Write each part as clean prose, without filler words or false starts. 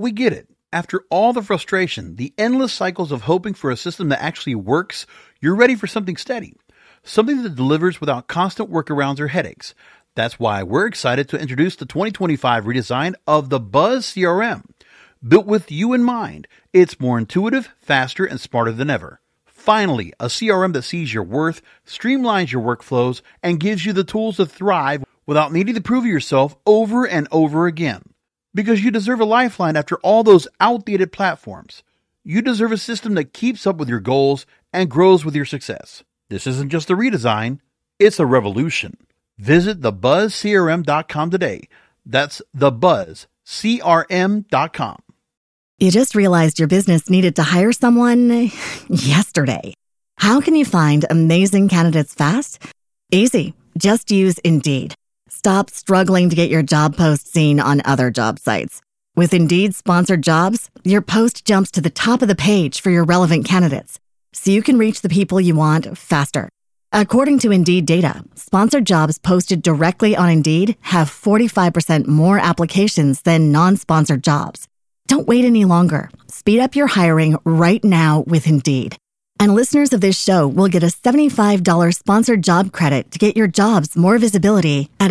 We get it. After all the frustration, the endless cycles of hoping for a system that actually works, you're ready for something steady. Something that delivers without constant workarounds or headaches. That's why we're excited to introduce the 2025 redesign of the Buzz CRM. Built with you in mind, it's more intuitive, faster, and smarter than ever. Finally, a CRM that sees your worth, streamlines your workflows, and gives you the tools to thrive without needing to prove yourself over and over again. Because you deserve a lifeline after all those outdated platforms. You deserve a system that keeps up with your goals and grows with your success. This isn't just a redesign, it's a revolution. Visit thebuzzcrm.com today. That's thebuzzcrm.com. You just realized your business needed to hire someone yesterday. How can you find amazing candidates fast? Easy. Just use Indeed. Stop struggling to get your job post seen on other job sites. With Indeed sponsored jobs, your post jumps to the top of the page for your relevant candidates, so you can reach the people you want faster. According to Indeed data, sponsored jobs posted directly on Indeed have 45% more applications than non-sponsored jobs. Don't wait any longer. Speed up your hiring right now with Indeed. And listeners of this show will get a $75 sponsored job credit to get your jobs more visibility at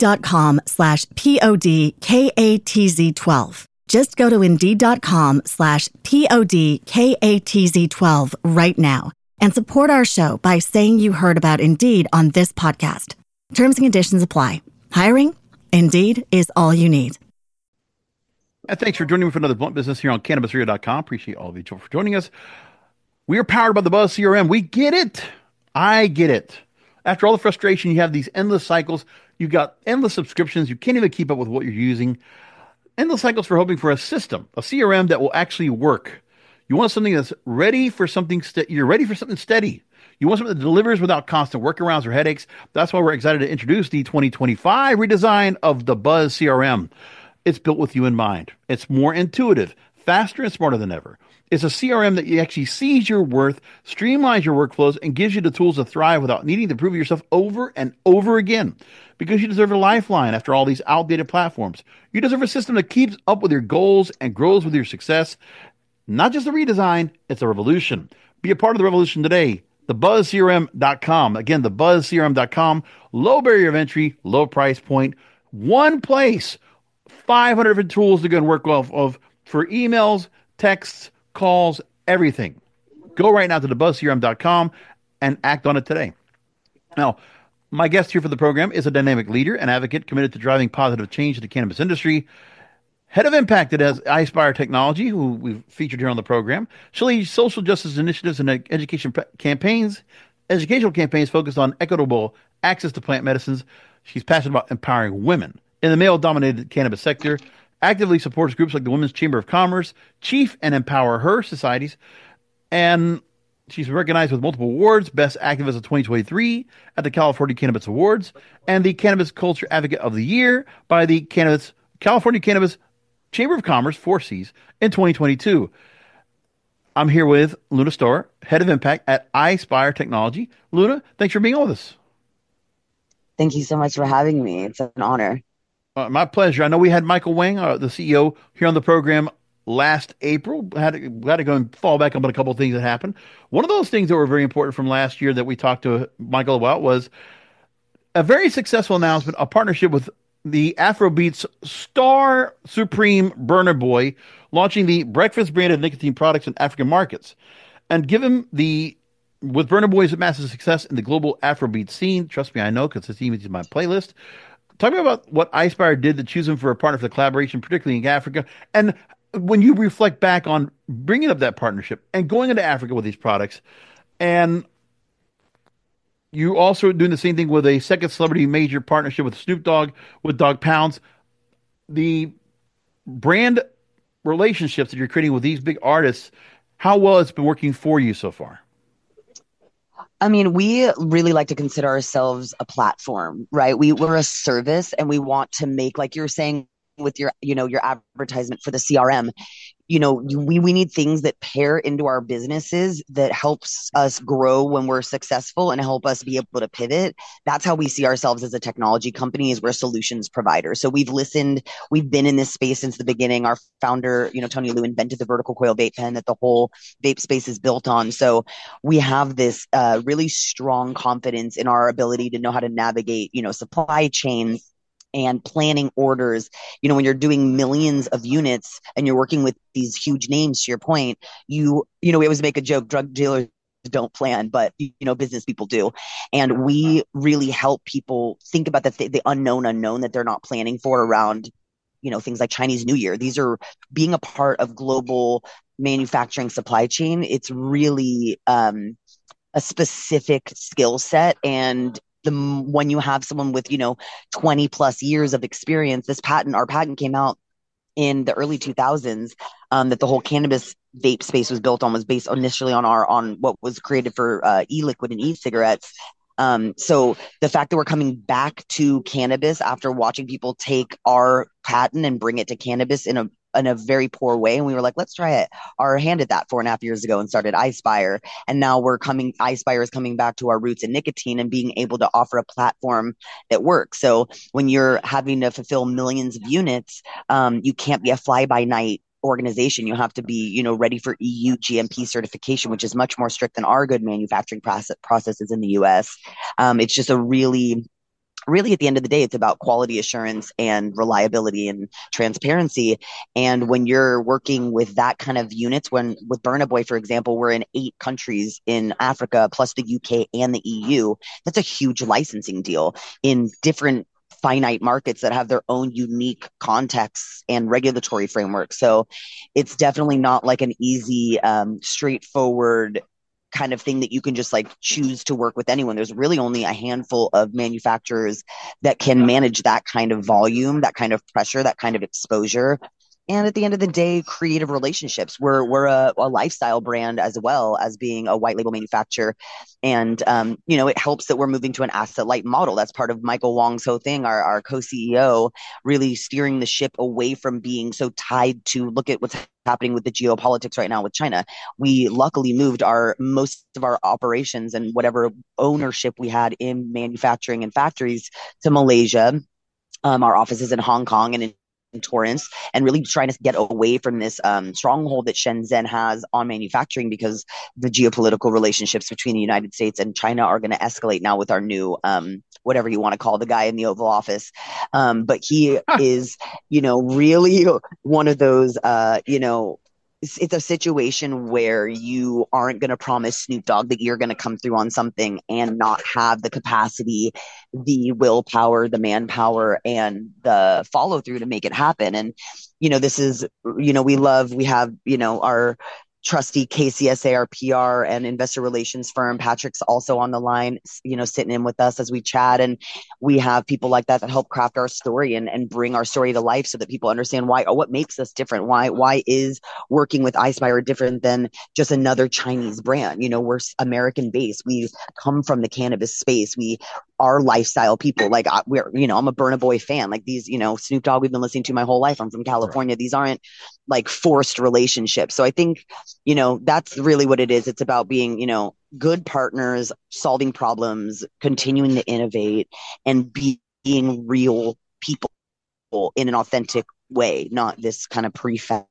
Indeed.com/PODKATZ12. Just go to Indeed.com/PODKATZ12 right now and support our show by saying you heard about Indeed on this podcast. Terms and conditions apply. Hiring? Indeed is all you need. And thanks for joining me for another Blunt Business here on CannabisRadio.com. Appreciate all of you for joining us. We are powered by the Buzz CRM. We get it. I get it. After all the frustration, you have these endless cycles. You've got endless subscriptions. You can't even keep up with what you're using. Endless cycles for hoping for a system, a CRM that will actually work. You want something that's ready for something. You're ready for something steady. You want something that delivers without constant workarounds or headaches. That's why we're excited to introduce the 2025 redesign of the Buzz CRM. It's built with you in mind. It's more intuitive, faster, and smarter than ever. It's a CRM that actually sees your worth, streamlines your workflows, and gives you the tools to thrive without needing to prove yourself over and over again. Because you deserve a lifeline after all these outdated platforms. You deserve a system that keeps up with your goals and grows with your success. Not just a redesign, it's a revolution. Be a part of the revolution today. TheBuzzCRM.com. Again, TheBuzzCRM.com. Low barrier of entry, low price point. One place. 500 different tools to go and work off of for emails, texts, calls, everything. Go right now to thebuzzcrm.com and act on it today. Now, my guest here for the program is a dynamic leader and advocate committed to driving positive change in the cannabis industry. Head of Impact at iSpire Technology, who we've featured here on the program. She leads social justice initiatives and educational campaigns focused on equitable access to plant medicines. She's passionate about empowering women in the male-dominated cannabis sector, actively supports groups like the Women's Chamber of Commerce, Chief and Empower Her societies, and she's recognized with multiple awards, Best Activist of 2023 at the California Cannabis Awards, and the Cannabis Culture Advocate of the Year by the California Cannabis Chamber of Commerce, 4Cs, in 2022. I'm here with Luna Storer, Head of Impact at iSpire Technology. Luna, thanks for being on with us. Thank you so much for having me. It's an honor. My pleasure. I know we had Michael Wang, the CEO, here on the program last April. Had to go and fall back on a couple of things that happened. One of those things that were very important from last year that we talked to Michael about was a very successful announcement, a partnership with the Afrobeats star supreme Burna Boy, launching the breakfast branded nicotine products in African markets. And given with Burna Boy's massive success in the global Afrobeat scene, trust me, I know because it's even in my playlist. Talk about what iSpire did to choose him for a partner for the collaboration, particularly in Africa. And when you reflect back on bringing up that partnership and going into Africa with these products, and you also doing the same thing with a second celebrity major partnership with Snoop Dogg, with Dog Pounds, the brand relationships that you're creating with these big artists, how well it's been working for you so far? I mean, we really like to consider ourselves a platform, right? We're a service and we want to make, like you're saying, with your advertisement for the CRM, we need things that pair into our businesses that helps us grow when we're successful and help us be able to pivot. That's how we see ourselves as a technology company, is we're a solutions provider. So we've been in this space since the beginning. Our founder, Tony Liu, invented the vertical coil vape pen that the whole vape space is built on. So we have this really strong confidence in our ability to know how to navigate, supply chains and planning orders. When you're doing millions of units and you're working with these huge names, to your point, we always make a joke, drug dealers don't plan, but business people do. And we really help people think about the unknown that they're not planning for around, things like Chinese New Year. These are being a part of global manufacturing supply chain. It's really a specific skill set. And when you have someone with 20 plus years of experience, our patent came out in the early 2000s, that the whole cannabis vape space was built on, was based initially on what was created for e-liquid and e-cigarettes. So the fact that we're coming back to cannabis after watching people take our patent and bring it to cannabis in a very poor way. And we were like, let's try it. Our hand did that 4.5 years ago and started iSpire. And now iSpire is coming back to our roots in nicotine and being able to offer a platform that works. So when you're having to fulfill millions of units, you can't be a fly by night organization. You have to be, ready for EU GMP certification, which is much more strict than our good manufacturing processes in the US. It's just really at the end of the day, it's about quality assurance and reliability and transparency. And when you're working with that kind of units, with Burna Boy, for example, we're in 8 countries in Africa, plus the UK and the EU. That's a huge licensing deal in different finite markets that have their own unique contexts and regulatory framework. So it's definitely not like an easy, straightforward kind of thing that you can just like choose to work with anyone. There's really only a handful of manufacturers that can manage that kind of volume, that kind of pressure, that kind of exposure. And at the end of the day, creative relationships. We're a lifestyle brand as well as being a white label manufacturer. And, it helps that we're moving to an asset light model. That's part of Michael Wong's whole thing, our co-CEO, really steering the ship away from being so tied to, look at what's happening with the geopolitics right now with China. We luckily moved most of our operations and whatever ownership we had in manufacturing and factories to Malaysia. Our offices in Hong Kong and in Torrance, and really trying to get away from this stronghold that Shenzhen has on manufacturing, because the geopolitical relationships between the United States and China are going to escalate now with our new whatever you want to call the guy in the Oval Office. But he is, really one of those, it's a situation where you aren't going to promise Snoop Dogg that you're going to come through on something and not have the capacity, the willpower, the manpower, and the follow through to make it happen. And, this is, we have, our trusty KCSA, our PR and investor relations firm. Patrick's also on the line, sitting in with us as we chat. And we have people like that help craft our story and bring our story to life so that people understand what makes us different. Why is working with iSpire different than just another Chinese brand? We're American based. We come from the cannabis space. We are lifestyle people. Like I'm a Burna Boy fan. Like these, Snoop Dogg, we've been listening to my whole life. I'm from California. Right. These aren't like forced relationships. So I think, that's really what it is. It's about being, good partners, solving problems, continuing to innovate, and being real people in an authentic way, not this kind of prefab,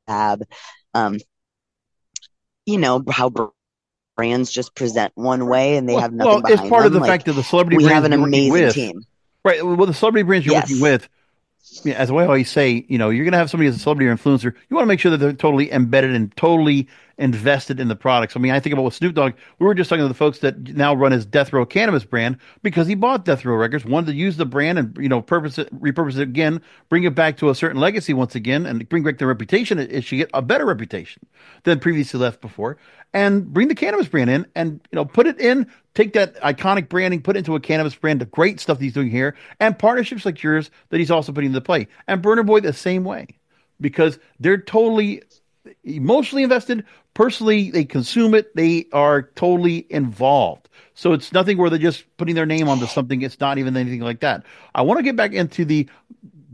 how brands just present one way and they have nothing behind them. It's part of the fact that the celebrity brands we have an amazing team. Right. Well, the celebrity brands you're working with, as I always say, you're going to have somebody as a celebrity or influencer. You want to make sure that they're totally embedded and totally invested in the products. I mean, I think about with Snoop Dogg, we were just talking to the folks that now run his Death Row Cannabis brand because he bought Death Row Records, wanted to use the brand and, repurpose it again, bring it back to a certain legacy once again, and bring back the reputation. It should get a better reputation than previously left before, and bring the cannabis brand in and, put it in, take that iconic branding, put it into a cannabis brand, the great stuff that he's doing here, and partnerships like yours that he's also putting into play. And Burna Boy the same way, because they're totally emotionally invested. Personally, they consume it. They are totally involved. So it's nothing where they're just putting their name onto something. It's not even anything like that. I want to get back into the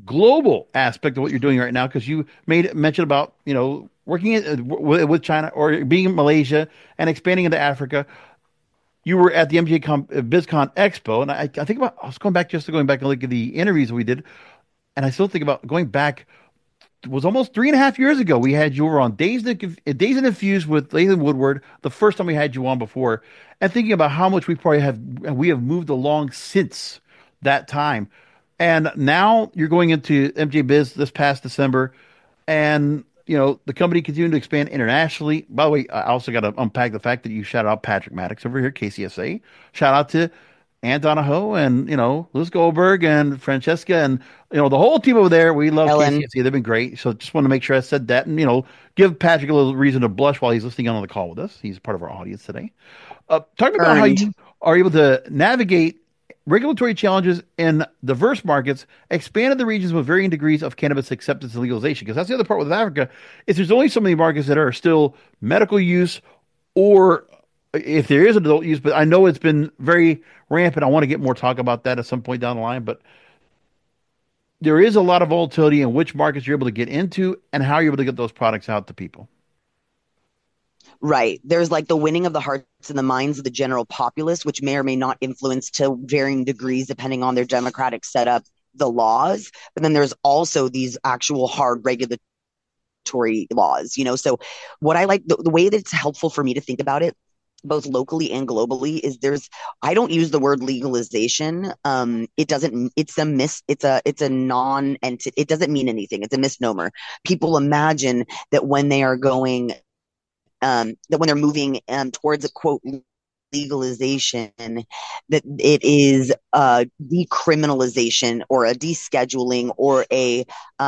global aspect of what you're doing right now because you made mention about, working with China or being in Malaysia and expanding into Africa. You were at the BizCon Expo, and I think about I was going back and look at the interviews we did, and I still think about going back. It was almost 3.5 years ago. We had you over on Days and Infused with Lathan Woodward. The first time we had you on before, and thinking about how much we have moved along since that time. And now you're going into MJ Biz this past December, and the company continuing to expand internationally. By the way, I also got to unpack the fact that you shout out Patrick Maddox over here, KCSA. Shout out to Ann Donahoe and Liz Goldberg and Francesca and the whole team over there. We love Ellen. KCSA. They've been great. So just want to make sure I said that and give Patrick a little reason to blush while he's listening on the call with us. He's part of our audience today. Talking about how Earned. you are able to navigate regulatory challenges in diverse markets, expanded the regions with varying degrees of cannabis acceptance and legalization. Because that's the other part with Africa is there's only so many markets that are still medical use, or if there is adult use. But I know it's been very rampant. I want to get more talk about that at some point down the line. But there is a lot of volatility in which markets you're able to get into and how you're able to get those products out to people. Right. There's like the winning of the hearts and the minds of the general populace, which may or may not influence to varying degrees depending on their democratic setup, the laws. But then there's also these actual hard regulatory laws, So what I like, the way that it's helpful for me to think about it, both locally and globally, is I don't use the word legalization. It doesn't, it's a non-entity, it doesn't mean anything. It's a misnomer. People imagine that when they are going that when they're moving towards a quote legalization, that it is a decriminalization or a descheduling or a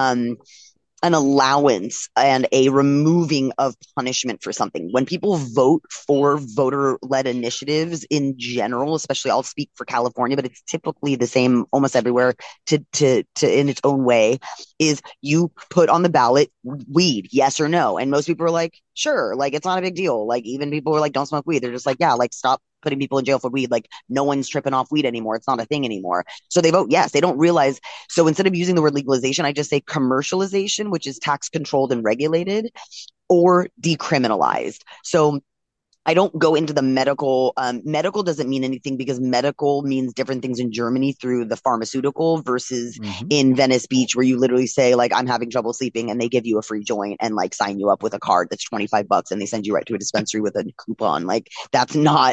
an allowance and a removing of punishment for something. When people vote for voter-led initiatives in general, especially I'll speak for California, but it's typically the same almost everywhere to in its own way, is you put on the ballot weed, yes or no. And most people are like, sure, like it's not a big deal. Like even people are like, don't smoke weed. They're just like, yeah, like stop putting people in jail for weed. Like no one's tripping off weed anymore. It's not a thing anymore. So they vote yes. They don't realize. So instead of using the word legalization, I just say commercialization, which is tax controlled and regulated, or decriminalized. So I don't go into the medical. Medical doesn't mean anything because medical means different things in Germany through the pharmaceutical versus in Venice Beach, where you literally say like, I'm having trouble sleeping, and they give you a free joint and like sign you up with a card that's $25 and they send you right to a dispensary with a coupon. Like that's not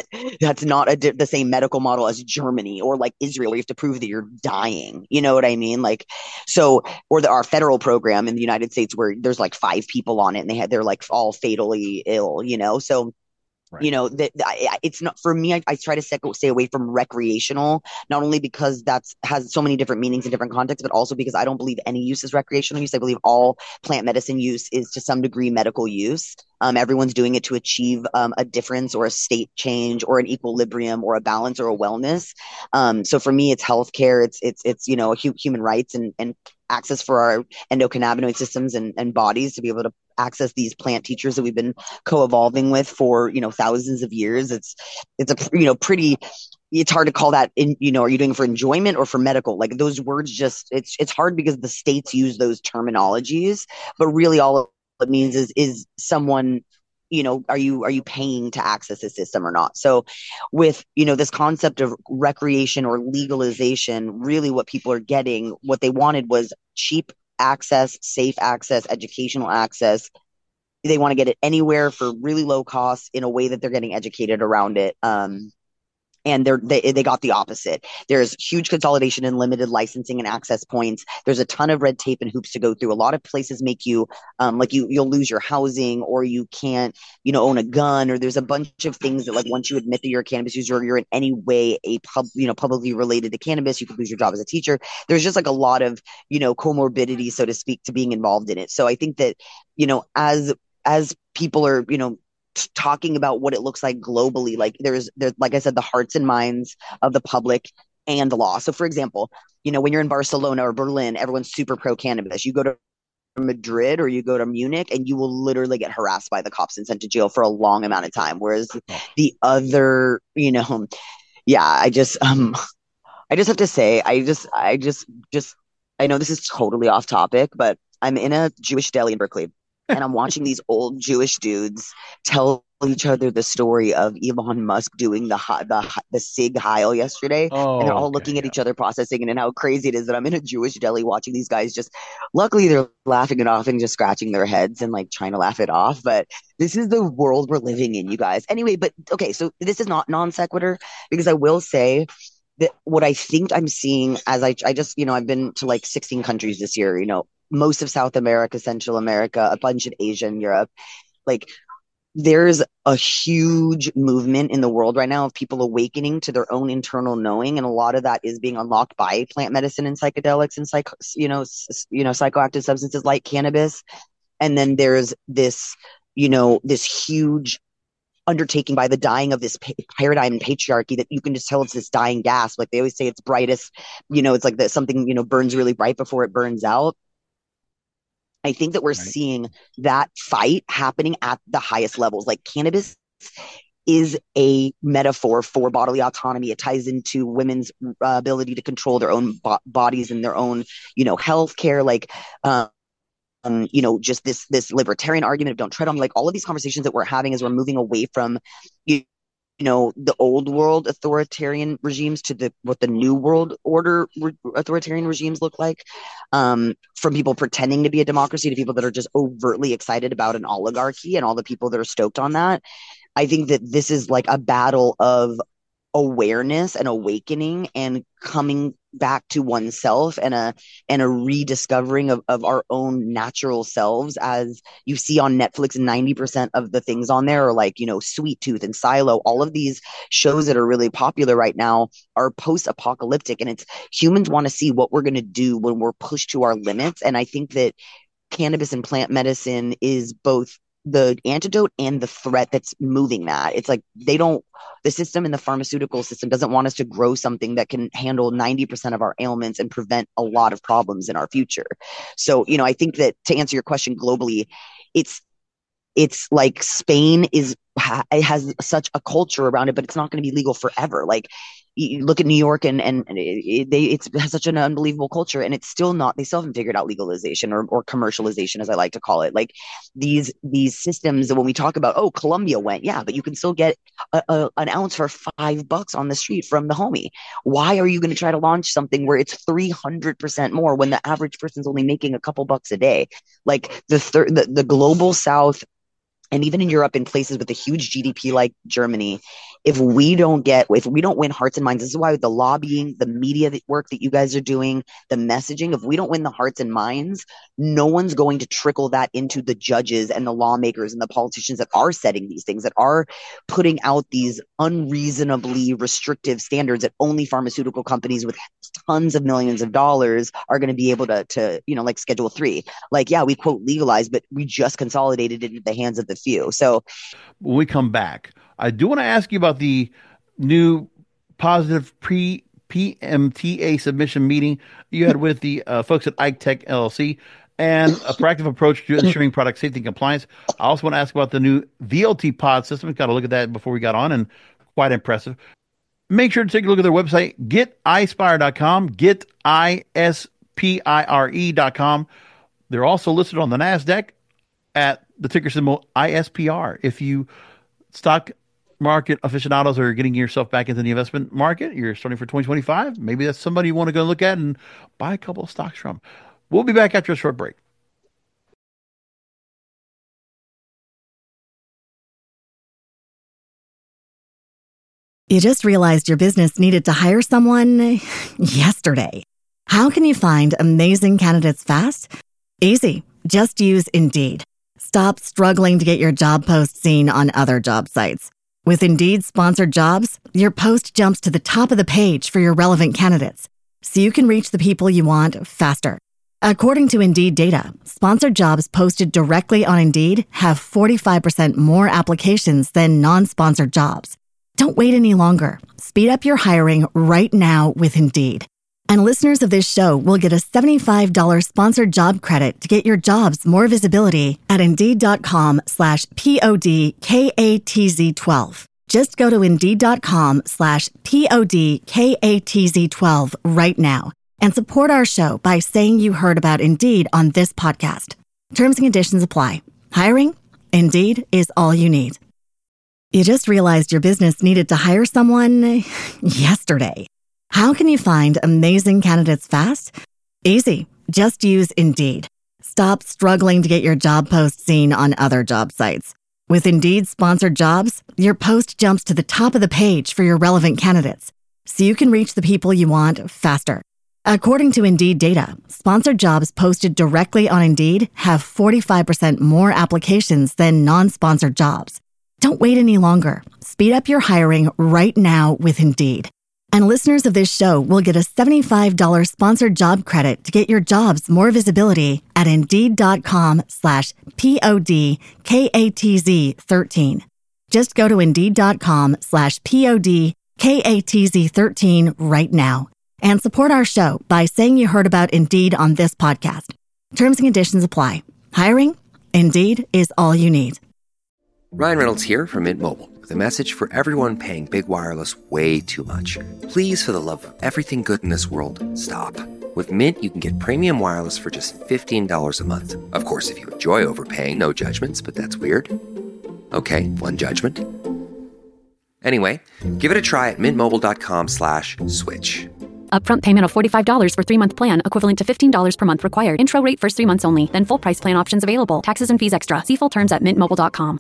the same medical model as Germany or like Israel, where you have to prove that you're dying. You know what I mean? Like so, or our federal program in the United States where there's like 5 people on it and they're like all fatally ill. So. Right. It's not for me. I try to stay away from recreational, not only because has so many different meanings in different contexts, but also because I don't believe any use is recreational use. I believe all plant medicine use is to some degree medical use. Everyone's doing it to achieve a difference or a state change or an equilibrium or a balance or a wellness. So for me, it's healthcare. It's human rights and access for our endocannabinoid systems and bodies to be able to access these plant teachers that we've been co-evolving with for thousands of years. It's a pretty, it's hard to call that are you doing it for enjoyment or for medical? Like those words just it's hard because the states use those terminologies, but really all it means is someone are you paying to access the system or not? So with this concept of recreation or legalization, really what people are getting, what they wanted was cheap access, safe access, educational access. They want to get it anywhere for really low costs in a way that they're getting educated around it. And they got the opposite. There's huge consolidation and limited licensing and access points. There's a ton of red tape and hoops to go through. A lot of places make you you'll lose your housing, or you can't own a gun, or there's a bunch of things that like once you admit that you're a cannabis user or you're in any way publicly related to cannabis, you could lose your job as a teacher. There's just like a lot of comorbidity, so to speak, to being involved in it. So I think that as people are talking about what it looks like globally, like there's like I said, the hearts and minds of the public and the law. So for example, when you're in Barcelona or Berlin, everyone's super pro cannabis. You go to Madrid or you go to Munich and you will literally get harassed by the cops and sent to jail for a long amount of time, whereas the other I just have to say, I just I know this is totally off topic, but I'm in a Jewish deli in Berkeley, and I'm watching these old Jewish dudes tell each other the story of Elon Musk doing the Sig Heil yesterday, and they're Oh, all okay, looking at yeah. each other, processing it, and how crazy it is that I'm in a Jewish deli watching these guys just. Luckily, they're laughing it off and just scratching their heads and like trying to laugh it off. But this is the world we're living in, you guys. Anyway, but okay, so this is not non sequitur because I will say that what I think I'm seeing as I just, I've been to like 16 countries this year, most of South America, Central America, a bunch of Asia and Europe. Like there's a huge movement in the world right now of people awakening to their own internal knowing. And a lot of that is being unlocked by plant medicine and psychedelics and psychoactive substances like cannabis. And then there's this huge undertaking by the dying of this paradigm and patriarchy that you can just tell it's this dying gas. Like they always say it's brightest, it's like that something, burns really bright before it burns out. I think that we're Right. seeing that fight happening at the highest levels. Like cannabis is a metaphor for bodily autonomy. It ties into women's ability to control their own bodies and their own, health care. Like, just this libertarian argument of don't tread on me. Like all of these conversations that we're having as we're moving away from you the old world authoritarian regimes to what the new world order authoritarian regimes look like, from people pretending to be a democracy to people that are just overtly excited about an oligarchy and all the people that are stoked on that. I think that this is like a battle of awareness and awakening and coming back to oneself and a rediscovering of our own natural selves. As you see on Netflix, 90% of the things on there are like, Sweet Tooth and Silo. All of these shows that are really popular right now are post-apocalyptic, and it's humans want to see what we're going to do when we're pushed to our limits. And I think that cannabis and plant medicine is both the antidote and the threat that's moving that. It's like the system in the pharmaceutical system doesn't want us to grow something that can handle 90% of our ailments and prevent a lot of problems in our future. So, I think that to answer your question globally, it's it's like Spain it has such a culture around it, but it's not going to be legal forever. Like you look at New York and it has such an unbelievable culture, and it's still not. They still haven't figured out legalization or commercialization, as I like to call it. Like these systems that when we talk about, oh, Colombia went, yeah, but you can still get an ounce for $5 on the street from the homie. Why are you going to try to launch something where it's 300% more when the average person's only making a couple bucks a day? Like the global South, and even in Europe, in places with a huge GDP like Germany, if we don't win hearts and minds, this is why the lobbying, the media work that you guys are doing, the messaging, if we don't win the hearts and minds, no one's going to trickle that into the judges and the lawmakers and the politicians that are setting these things, that are putting out these unreasonably restrictive standards that only pharmaceutical companies with tons of millions of dollars are going to be able to, like Schedule 3. Like, yeah, we quote legalized, but we just consolidated it into the hands of the few. So When we come back, I do want to ask you about the new positive pre PMTA submission meeting you had with the folks at Ike Tech LLC and a proactive approach to ensuring product safety and compliance. I also want to ask about the new VLT pod system. Got to look at that before we got on, and quite impressive. Make sure to take a look at their website, getispire.com, getispire.com. They're also listed on the NASDAQ at the ticker symbol ISPR. If you stock market aficionados are getting yourself back into the investment market, you're starting for 2025, maybe that's somebody you want to go look at and buy a couple of stocks from. We'll be back after a short break. You just realized your business needed to hire someone yesterday. How can you find amazing candidates fast? Easy. Just use Indeed. Stop struggling to get your job post seen on other job sites. With Indeed sponsored jobs, your post jumps to the top of the page for your relevant candidates, so you can reach the people you want faster. According to Indeed data, sponsored jobs posted directly on Indeed have 45% more applications than non-sponsored jobs. Don't wait any longer. Speed up your hiring right now with Indeed. And listeners of this show will get a $75 sponsored job credit to get your jobs more visibility at Indeed.com/PODKATZ12. Just go to Indeed.com/PODKATZ12 right now And support our show by saying you heard about Indeed on this podcast. Terms and conditions apply. Hiring? Indeed is all you need. You just realized your business needed to hire someone yesterday. How can you find amazing candidates fast? Easy. Just use Indeed. Stop struggling to get your job post seen on other job sites. With Indeed sponsored jobs, your post jumps to the top of the page for your relevant candidates, so you can reach the people you want faster. According to Indeed data, sponsored jobs posted directly on Indeed have 45% more applications than non-sponsored jobs. Don't wait any longer. Speed up your hiring right now with Indeed. And listeners of this show will get a $75 sponsored job credit to get your jobs more visibility at Indeed.com/PODKATZ13. Just go to Indeed.com/PODKATZ13 right now and support our show by saying you heard about Indeed on this podcast. Terms and conditions apply. Hiring? Indeed is all you need. Ryan Reynolds here from Mint Mobile with a message for everyone paying big wireless way too much. Please, for the love of everything good in this world, stop. With Mint, you can get premium wireless for just $15 a month. Of course, if you enjoy overpaying, no judgments, but that's weird. Okay, one judgment. Anyway, give it a try at mintmobile.com/switch. Upfront payment of $45 for 3-month plan, equivalent to $15 per month required. Intro rate first 3 months only, then full price plan options available. Taxes and fees extra. See full terms at mintmobile.com.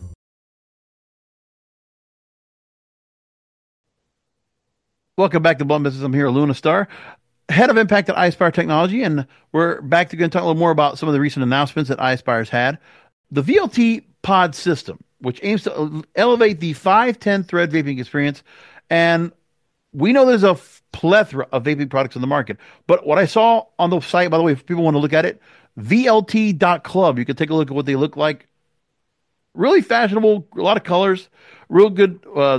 Welcome back to Blunt Business. I'm here, Luna Star, head of impact at iSpire Technology, and we're back to going to talk a little more about some of the recent announcements that iSpire's had. The VLT pod system, which aims to elevate the 510 thread vaping experience, and we know there's a plethora of vaping products on the market, but what I saw on the site, by the way, if people want to look at it, VLT.club, you can take a look at what they look like. Really fashionable, a lot of colors, real good,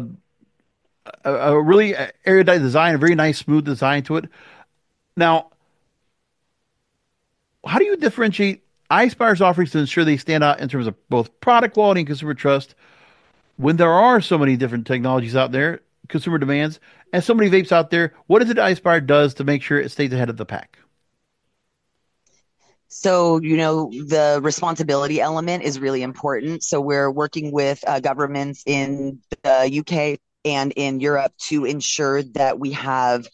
a really erudite design, a very nice, smooth design to it. Now, how do you differentiate iSpire's offerings to ensure they stand out in terms of both product quality and consumer trust when there are so many different technologies out there, consumer demands, and so many vapes out there? What is it iSpire does to make sure it stays ahead of the pack? So, the responsibility element is really important. So we're working with governments in the UK and in Europe to ensure that we have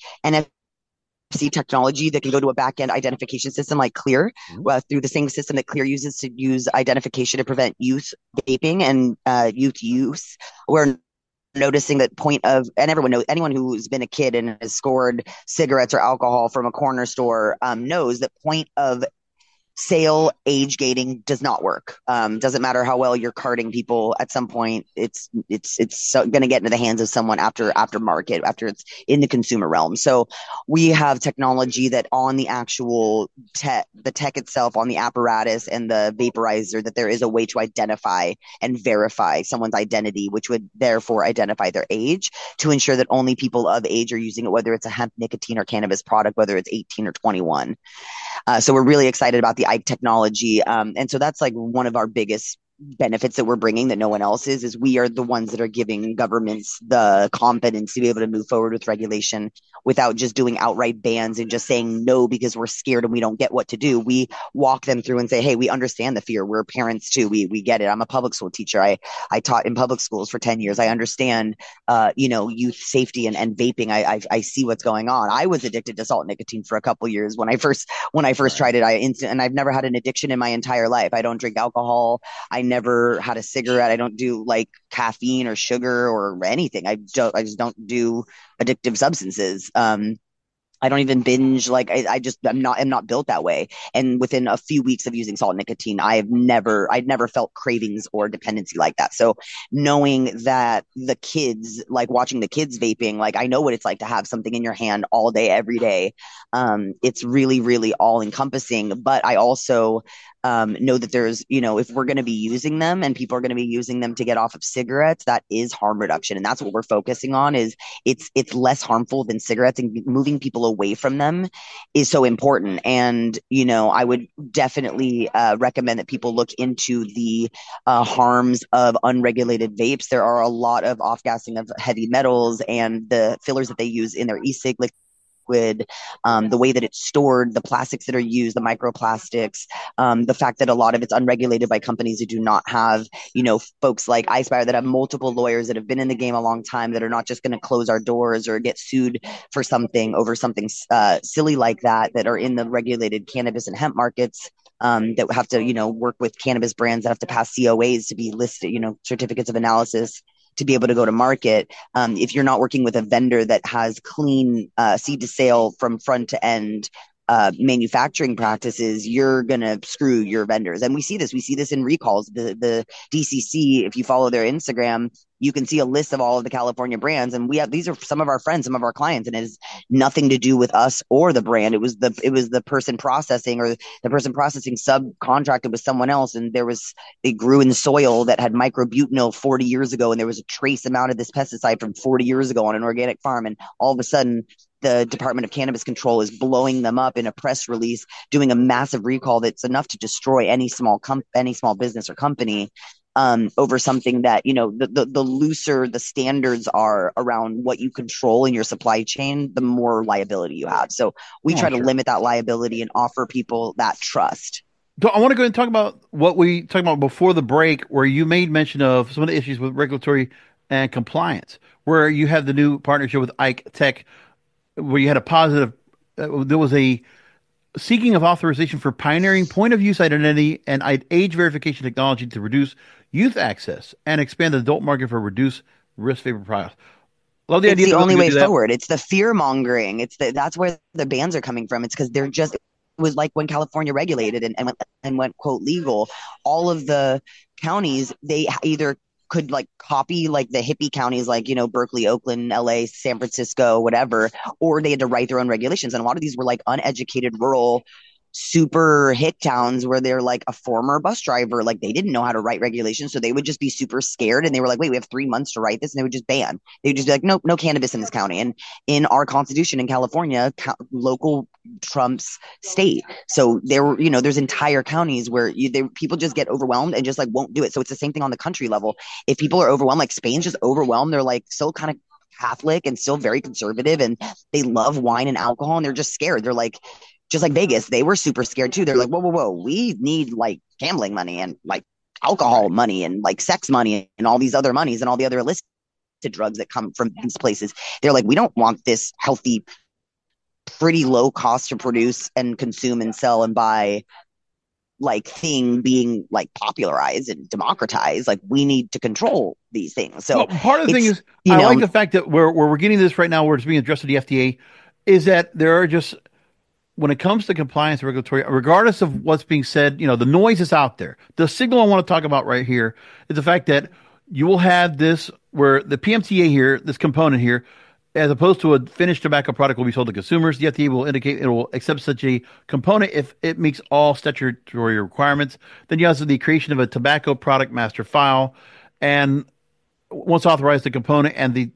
NFC technology that can go to a back-end identification system like Clear, through the same system that Clear uses to use identification to prevent youth vaping and youth use. We're noticing that and everyone knows, anyone who's been a kid and has scored cigarettes or alcohol from a corner store knows that point of sale age gating does not work. Doesn't matter how well you're carding people. At some point, it's going to get into the hands of someone after it's in the consumer realm. So we have technology that on the actual the tech itself, on the apparatus and the vaporizer, that there is a way to identify and verify someone's identity, which would therefore identify their age, to ensure that only people of age are using it, whether it's a hemp, nicotine, or cannabis product, whether it's 18 or 21. So we're really excited about the IKE technology. And so that's like one of our biggest benefits that we're bringing that no one else is we are the ones that are giving governments the confidence to be able to move forward with regulation without just doing outright bans and just saying no because we're scared and we don't get what to do. We walk them through and say, hey, we understand the fear. We're parents too. We get it. I'm a public school teacher. I taught in public schools for 10 years. I understand, youth safety and vaping. I see what's going on. I was addicted to salt and nicotine for a couple years when I first tried it. And I've never had an addiction in my entire life. I don't drink alcohol. I never had a cigarette. I don't do like caffeine or sugar or anything. I just don't do addictive substances. I don't even binge. Like I'm not built that way. And within a few weeks of using salt and nicotine, I'd never felt cravings or dependency like that. So knowing that the kids, like watching the kids vaping, like I know what it's like to have something in your hand all day, every day. It's really, really all encompassing. But I also know that there's, if we're going to be using them and people are going to be using them to get off of cigarettes, that is harm reduction. And that's what we're focusing on, is it's less harmful than cigarettes, and moving people away from them is so important. And, I would definitely recommend that people look into the harms of unregulated vapes. There are a lot of off-gassing of heavy metals, and the fillers that they use in their e-cig liquid, the way that it's stored, the plastics that are used, the microplastics, the fact that a lot of it's unregulated by companies who do not have, folks like iSpire that have multiple lawyers that have been in the game a long time that are not just going to close our doors or get sued for something over something silly like that are in the regulated cannabis and hemp markets. That have to, work with cannabis brands that have to pass COAs to be listed, certificates of analysis to be able to go to market. If you're not working with a vendor that has clean seed to sale from front to end manufacturing practices, you're going to screw your vendors. And we see this in recalls. The DCC, if you follow their Instagram, you can see a list of all of the California brands. And these are some of our friends, some of our clients, and it has nothing to do with us or the brand. It was the person processing, or the person processing subcontracted with someone else. And they grew in soil that had microbutanil 40 years ago. And there was a trace amount of this pesticide from 40 years ago on an organic farm. And all of a sudden, the Department of Cannabis Control is blowing them up in a press release, doing a massive recall that's enough to destroy any small business or company, over something that, the looser the standards are around what you control in your supply chain, the more liability you have. So we try to limit that liability and offer people that trust. So I want to go ahead and talk about what we talked about before the break, where you made mention of some of the issues with regulatory and compliance, where you have the new partnership with Ike Tech, where you had a positive, there was a seeking of authorization for pioneering point of use identity and age verification technology to reduce youth access and expand the adult market for reduced risk vapor products. Love the idea. It's the only way forward. It's the fear mongering. That's where the bans are coming from. It's because it was like when California regulated and went quote legal, all of the counties, they either could copy the hippie counties Berkeley, Oakland, LA, San Francisco, whatever, or they had to write their own regulations. And a lot of these were uneducated, rural, super hick towns where they're a former bus driver. They didn't know how to write regulations. So they would just be super scared. And they were like, wait, we have 3 months to write this. And they would just ban. They would just be like, nope, no cannabis in this county. And in our constitution in California, local trumps state. So there's entire counties where people just get overwhelmed and just won't do it. So it's the same thing on the country level. If people are overwhelmed, Spain's just overwhelmed. They're still kind of Catholic and still very conservative, and they love wine and alcohol, and they're just scared. They're just like Vegas, they were super scared too. They're like, whoa, we need gambling money and alcohol money and sex money and all these other monies and all the other illicit drugs that come from these places. They're like, we don't want this healthy, pretty low cost to produce and consume and sell and buy thing being popularized and democratized. We need to control these things. So part of the thing is, I like the fact that where we're getting this right now, where it's being addressed to the FDA, is that there are just, when it comes to compliance and regulatory, regardless of what's being said, the noise is out there. The signal I want to talk about right here is the fact that you will have this, where the PMTA here, this component here, as opposed to a finished tobacco product, will be sold to consumers. The FDA will indicate it will accept such a component if it meets all statutory requirements. Then you have the creation of a tobacco product master file, and once authorized, the component and the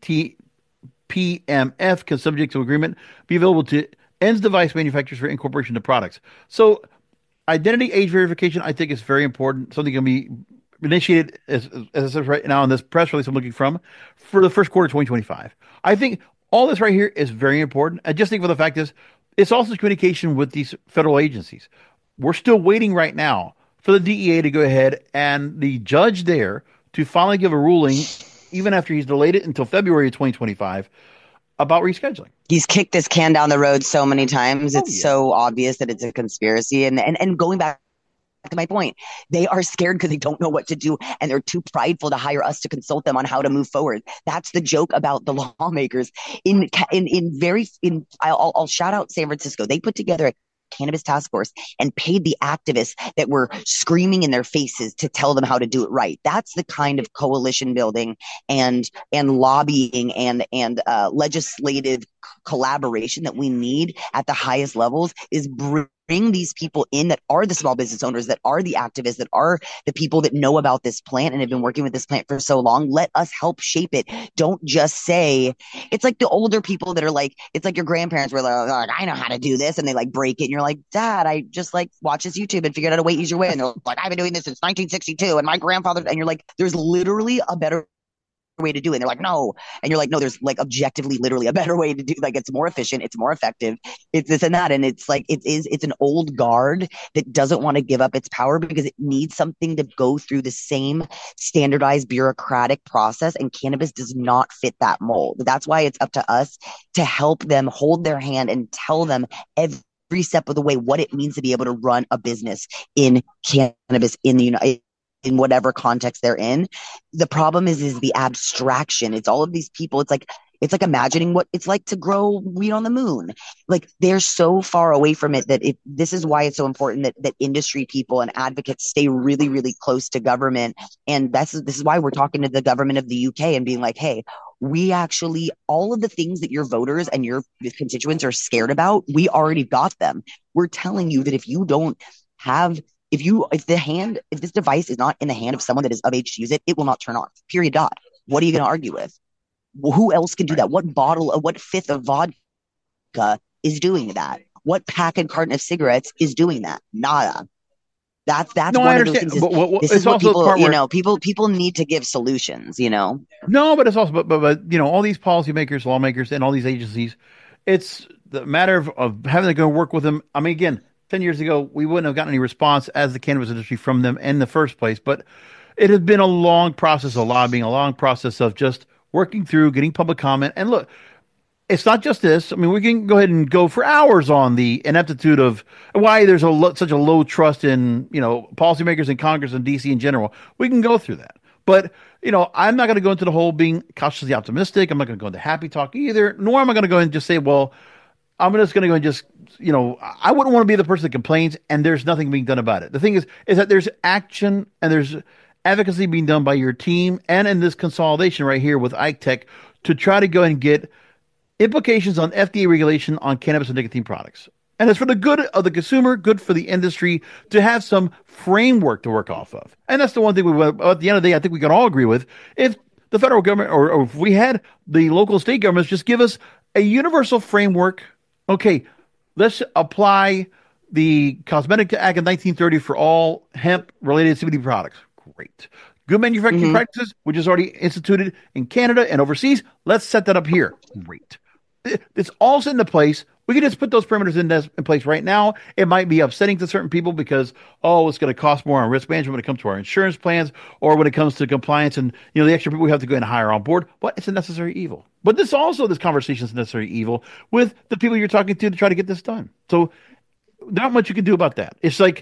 PMF can, subject to agreement, be available to ends device manufacturers for incorporation to products. So identity age verification, I think, is very important. Something can be initiated, as it says right now in this press release I'm looking from, for the first quarter of 2025. I think all this right here is very important. I just think for the fact is, it's also communication with these federal agencies. We're still waiting right now for the DEA to go ahead and the judge there to finally give a ruling, even after he's delayed it until February of 2025, about rescheduling. He's kicked this can down the road so many times. It's so obvious that it's a conspiracy. And going back to my point, they are scared because they don't know what to do, and they're too prideful to hire us to consult them on how to move forward. That's the joke about the lawmakers. I'll shout out San Francisco. They put together a cannabis task force and paid the activists that were screaming in their faces to tell them how to do it right. That's the kind of coalition building and lobbying and legislative collaboration that we need at the highest levels, is bring these people in that are the small business owners, that are the activists, that are the people that know about this plant and have been working with this plant for so long. Let us help shape it. Don't just say, it's like the older people that are it's like your grandparents were like, I know how to do this. And they break it. And you're like, Dad, I just watch this YouTube and figured out a way easier way. And they're like, I've been doing this since 1962. And my grandfather, and you're like, there's literally a better way to do it. And they're like, no. And you're like, no, there's like objectively, literally a better way to do, like, it's more efficient, it's more effective, it's this and that. And it's like, it's an old guard that doesn't want to give up its power because it needs something to go through the same standardized bureaucratic process. And cannabis does not fit that mold. That's why it's up to us to help them, hold their hand, and tell them every step of the way what it means to be able to run a business in cannabis in the United, in whatever context they're in. The problem is the abstraction. It's all of these people. It's like imagining what it's like to grow weed on the moon. Like, they're so far away from it that this is why it's so important that industry people and advocates stay really, really close to government. And this is why we're talking to the government of the UK and being like, hey, we actually, all of the things that your voters and your constituents are scared about, we already got them. We're telling you that if you don't have, if this device is not in the hand of someone that is of age to use it, it will not turn on. Period. Dot. What are you going to argue with? Who else can do that? What fifth of vodka is doing that? What pack and carton of cigarettes is doing that? Nada. That's No, I one of those understand. things. But This it's is what also the people, part where people need to give solutions. no, but it's also but all these policymakers, lawmakers, and all these agencies, it's the matter of having to go work with them. I mean, again, 10 years ago, we wouldn't have gotten any response as the cannabis industry from them in the first place. But it has been a long process of lobbying, a long process of just working through, getting public comment. And look, it's not just this. I mean, we can go ahead and go for hours on the ineptitude of why there's such a low trust in, policymakers in Congress and DC in general. We can go through that. But, I'm not going to go into the whole being cautiously optimistic. I'm not going to go into happy talk either, nor am I going to go and just say, well, I'm just going to go and just, I wouldn't want to be the person that complains and there's nothing being done about it. The thing is that there's action and there's advocacy being done by your team and in this consolidation right here with IkeTech to try to go and get implications on FDA regulation on cannabis and nicotine products. And it's for the good of the consumer, good for the industry to have some framework to work off of. And that's the one thing at the end of the day, I think we can all agree with. If the federal government or if we had the local state governments just give us a universal framework, okay, let's apply the Cosmetic Act of 1930 for all hemp-related CBD products. Great. Good manufacturing practices, which is already instituted in Canada and overseas. Let's set that up here. Great. It's all set into place. We can just put those perimeters in place right now. It might be upsetting to certain people because, it's going to cost more on risk management when it comes to our insurance plans or when it comes to compliance and, the extra people we have to go and hire on board. But it's a necessary evil. But this conversation is a necessary evil with the people you're talking to try to get this done. So not much you can do about that. It's like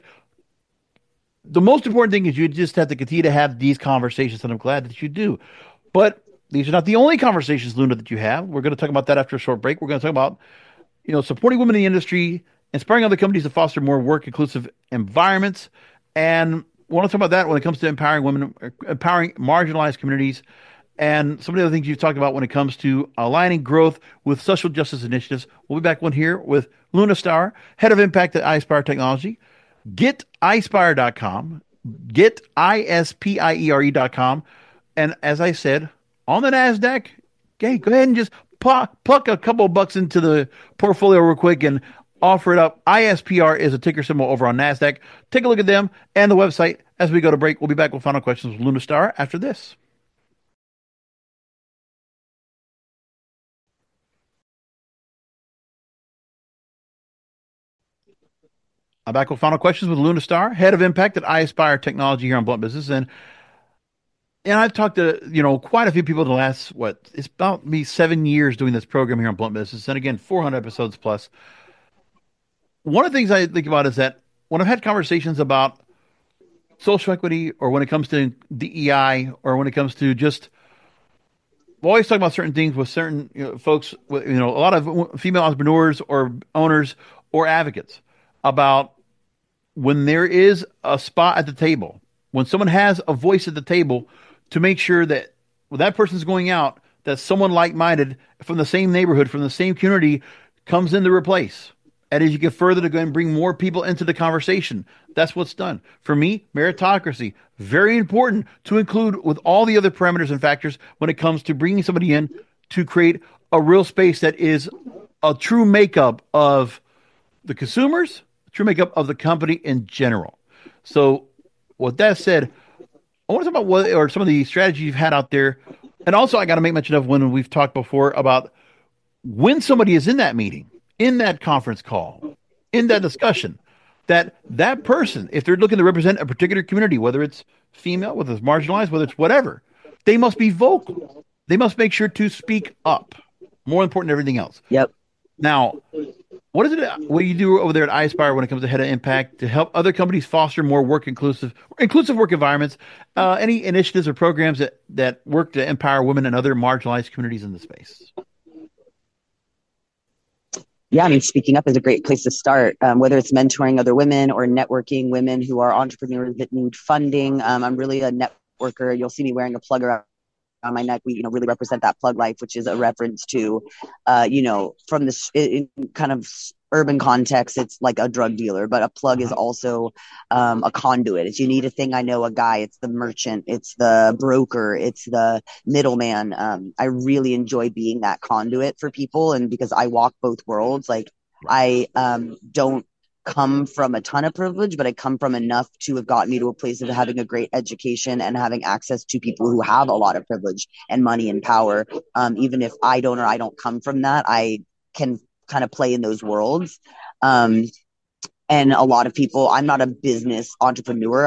the most important thing is you just have to continue to have these conversations, and I'm glad that you do. But these are not the only conversations, Luna, that you have. We're going to talk about that after a short break. We're going to talk about, supporting women in the industry, inspiring other companies to foster more work-inclusive environments. And we want to talk about that when it comes to empowering women, empowering marginalized communities, and some of the other things you've talked about when it comes to aligning growth with social justice initiatives. We'll be back one here with Luna Starr, Head of Impact at iSpire Technology. GetIspire.com, GetIspire.com. And as I said, on the NASDAQ, okay, go ahead and just pluck a couple of bucks into the portfolio real quick and offer it up. ISPR is a ticker symbol over on NASDAQ. Take a look at them and the website as we go to break. We'll be back with final questions with Luna Starr after this. I'm back with final questions with Luna Starr, Head of Impact at iSpire Technology here on Blunt Business. And I've talked to, quite a few people in the last, it's about me 7 years doing this program here on Blunt Business. And again, 400 episodes plus. One of the things I think about is that when I've had conversations about social equity or when it comes to DEI or when it comes to just, we always talk about certain things with certain folks, a lot of female entrepreneurs or owners or advocates about when there is a spot at the table, when someone has a voice at the table, to make sure that when that person's going out, that someone like-minded from the same neighborhood, from the same community comes in to replace. And as you get further to go and bring more people into the conversation, that's what's done. For me, meritocracy, very important to include with all the other parameters and factors when it comes to bringing somebody in to create a real space that is a true makeup of the consumers, true makeup of the company in general. So with that said, I want to talk about what are some of the strategies you've had out there And also, I got to make mention of when we've talked before about when somebody is in that meeting, in that conference call, in that discussion, that person, if they're looking to represent a particular community, whether it's female, whether it's marginalized, whether it's whatever, they must be vocal. They must make sure to speak up. More important than everything else. Yep. Now, what is it? What do you do over there at iSpire when it comes to Head of Impact to help other companies foster more inclusive work environments? Any initiatives or programs that work to empower women and other marginalized communities in the space? Yeah, I mean, speaking up is a great place to start, whether it's mentoring other women or networking women who are entrepreneurs that need funding. I'm really a networker. You'll see me wearing a plug around my neck. We, really represent that plug life, which is a reference to, from this in kind of urban context, it's like a drug dealer, but a plug is also a conduit. If you need a thing, I know a guy. It's the merchant, it's the broker, it's the middleman. I really enjoy being that conduit for people, and because I walk both worlds, like I don't come from a ton of privilege, but I come from enough to have gotten me to a place of having a great education and having access to people who have a lot of privilege and money and power. Even if I don't come from that, I can kind of play in those worlds. And a lot of people, I'm not a business entrepreneur.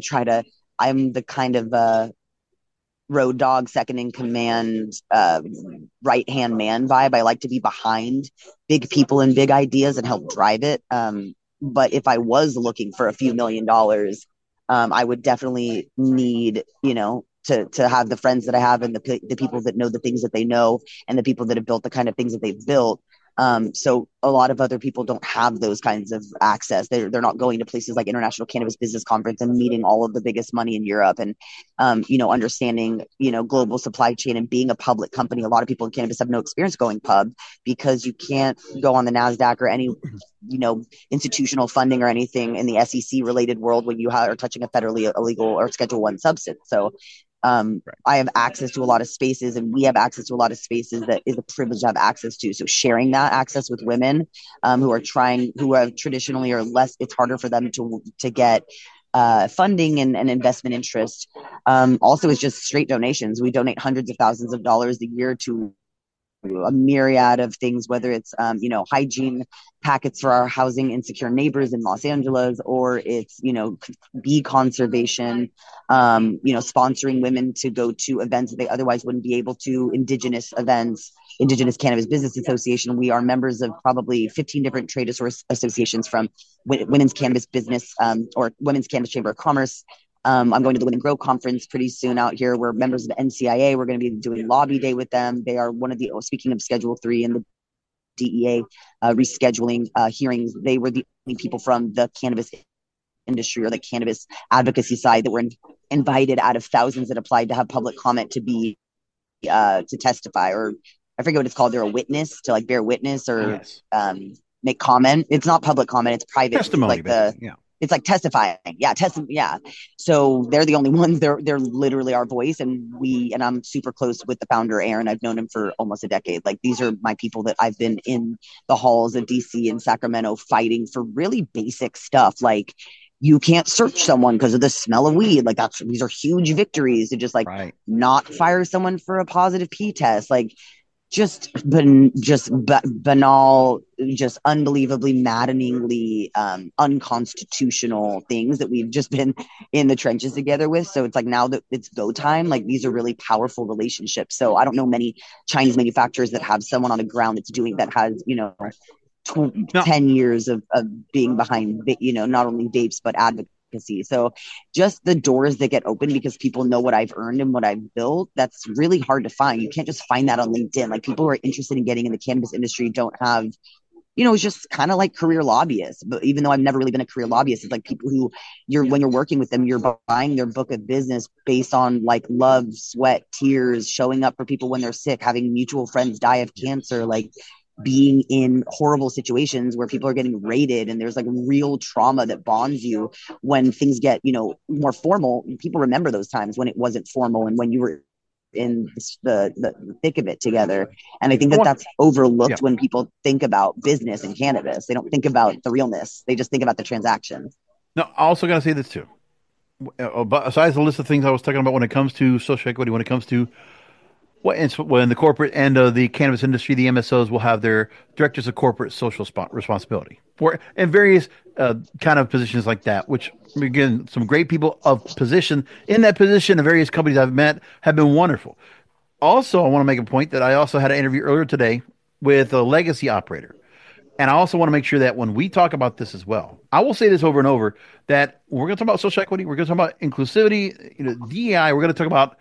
I'm the kind of road dog, second in command, right hand man vibe. I like to be behind big people and big ideas and help drive it. But if I was looking for a few $1,000,000, I would definitely need, to have the friends that I have and the people that know the things that they know and the people that have built the kind of things that they've built. So a lot of other people don't have those kinds of access. They're not going to places like International Cannabis Business Conference and meeting all of the biggest money in Europe and, understanding, global supply chain and being a public company. A lot of people in cannabis have no experience going pub because you can't go on the NASDAQ or any, institutional funding or anything in the SEC related world when you are touching a federally illegal or Schedule I substance. So I have access to a lot of spaces, and we have access to a lot of spaces that is a privilege to have access to. So sharing that access with women who have traditionally or less, it's harder for them to get funding and investment interest. Also, is just straight donations. We donate hundreds of thousands of dollars a year to a myriad of things, whether it's hygiene packets for our housing insecure neighbors in Los Angeles, or it's bee conservation, sponsoring women to go to events that they otherwise wouldn't be able to, indigenous events, Indigenous Cannabis Business Association. We are members of probably 15 different trade associations, from Women's Cannabis Business or Women's Cannabis Chamber of Commerce. I'm going to the Women Grow conference pretty soon out here. We're members of the NCIA. We're going to be doing lobby day with them. They are one of speaking of Schedule III and the DEA rescheduling hearings, they were the only people from the cannabis industry or the cannabis advocacy side that were invited out of thousands that applied to have public comment to be to testify, or I forget what it's called. They're a witness, to like bear witness or make comment. It's not public comment. It's private. Testimony, like it's like testifying. Yeah. Yeah. So they're the only ones. They're literally our voice. And I'm super close with the founder, Aaron. I've known him for almost a decade. Like, these are my people that I've been in the halls of DC and Sacramento fighting for really basic stuff. Like, you can't search someone because of the smell of weed. Like, these are huge victories to just not fire someone for a positive P test. Like, just banal, just unbelievably, maddeningly unconstitutional things that we've just been in the trenches together with. So it's like, now that it's go time, like, these are really powerful relationships. So I don't know many Chinese manufacturers that have someone on the ground that has 10 years of being behind, not only vapes, but advocacy. So just the doors that get open because people know what I've earned and what I've built, that's really hard to find. You can't just find that on LinkedIn. Like, people who are interested in getting in the cannabis industry don't have, it's just kind of like career lobbyists. But even though I've never really been a career lobbyist, it's like people who when you're working with them, you're buying their book of business based on like love, sweat, tears, showing up for people when they're sick, having mutual friends die of cancer, like being in horrible situations where people are getting raided, and there's like real trauma that bonds you when things get, more formal. People remember those times when it wasn't formal and when you were in the thick of it together. And I think that's overlooked when people think about business and cannabis. They don't think about the realness. They just think about the transaction. No, I also got to say this too. Besides the list of things I was talking about when it comes to social equity, when it comes to Well, and so, well, in the corporate end of the cannabis industry, the MSOs will have their directors of corporate social responsibility for and various kind of positions like that. Which again, some great people of position in that position. The various companies I've met have been wonderful. Also, I want to make a point that I also had an interview earlier today with a legacy operator. And I also want to make sure that when we talk about this as well, I will say this over and over that we're going to talk about social equity, we're going to talk about inclusivity, DEI, we're going to talk about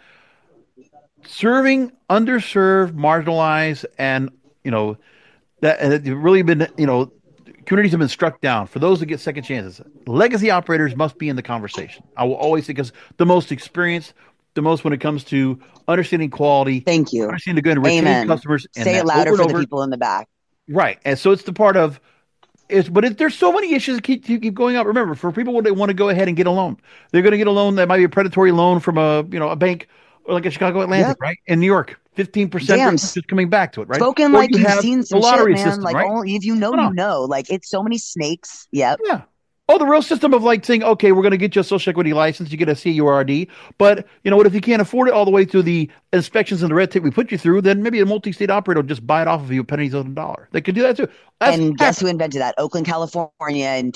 serving underserved, marginalized, and that and it's really been communities have been struck down. For those that get second chances, legacy operators must be in the conversation. I will always say because the most experienced, the most when it comes to understanding quality, Thank you. understanding to go and retain Amen. customers, and Say it that louder over and for the over. people in the back. Right. And so it's the part of there's so many issues that keep going up. Remember, for people when they want to go ahead and get a loan, they're going to get a loan that might be a predatory loan from a bank or like a Chicago Atlantic, Yep. right? In New York, 15% Damn. just coming back to it, right? Spoken Or like you you've have seen the some shit, lottery man. system, Like right? only if you know, No, you no. know. Like it's so many snakes. Yep. Yeah. Oh, the real system of like saying, okay, we're going to get you a social equity license, you get a CURD, but you know what? If you can't afford it all the way through the inspections and the red tape we put you through, then maybe a multi-state operator will just buy it off of you pennies on the dollar. They could do that too. That's And guess who happened. invented that? Oakland, California in